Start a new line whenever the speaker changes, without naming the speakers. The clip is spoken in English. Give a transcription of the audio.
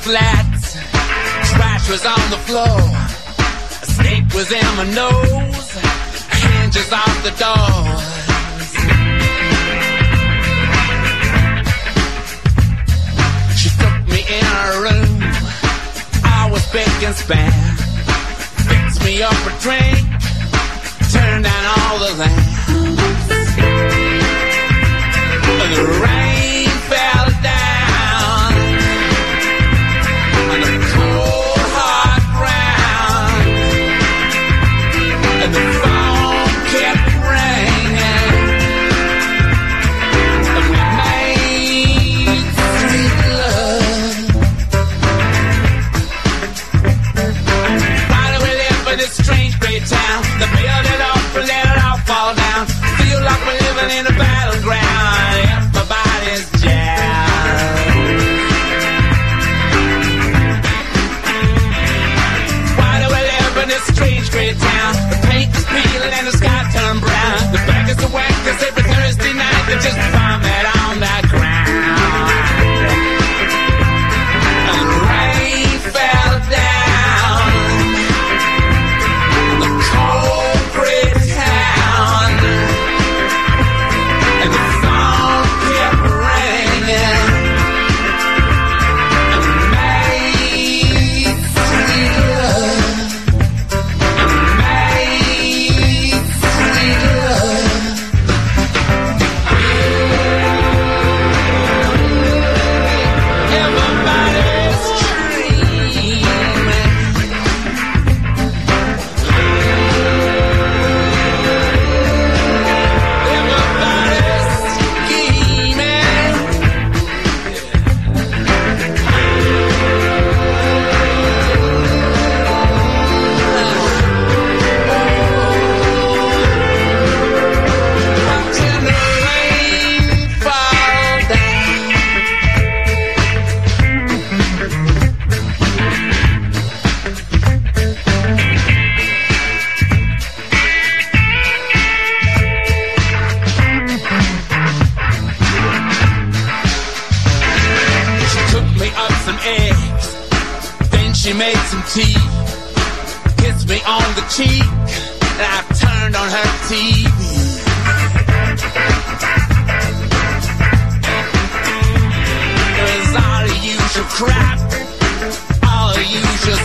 slats. Trash was on the floor. A snake was in my nose. Hinges off the doors. She took me in her room. I was big and span. Fixed me up a drink. Turned down all the lamps. And the rain fell down on the cold hard ground. And the phone kept ringing. And we made sweet love. Why do we live in this strange great town? The build it up and let it all fall down. Feel like we're living in a battleground. Everybody's jammed. Why do we live in this strange great town? The paint is peeling and the sky turned brown. The beggars are wet cause every Thursday night they just bomb it on that ground. And the rain fell down on the cold gray town. And the phone kept ringing. And we made sweet love. And we made sweet love. Everybody's dreaming. Everybody's scheming. Watching the rain fall down. She took me up some eggs, then she made some tea, kissed me on the cheek, and I turned on her TV. It was all the usual crap, all the usual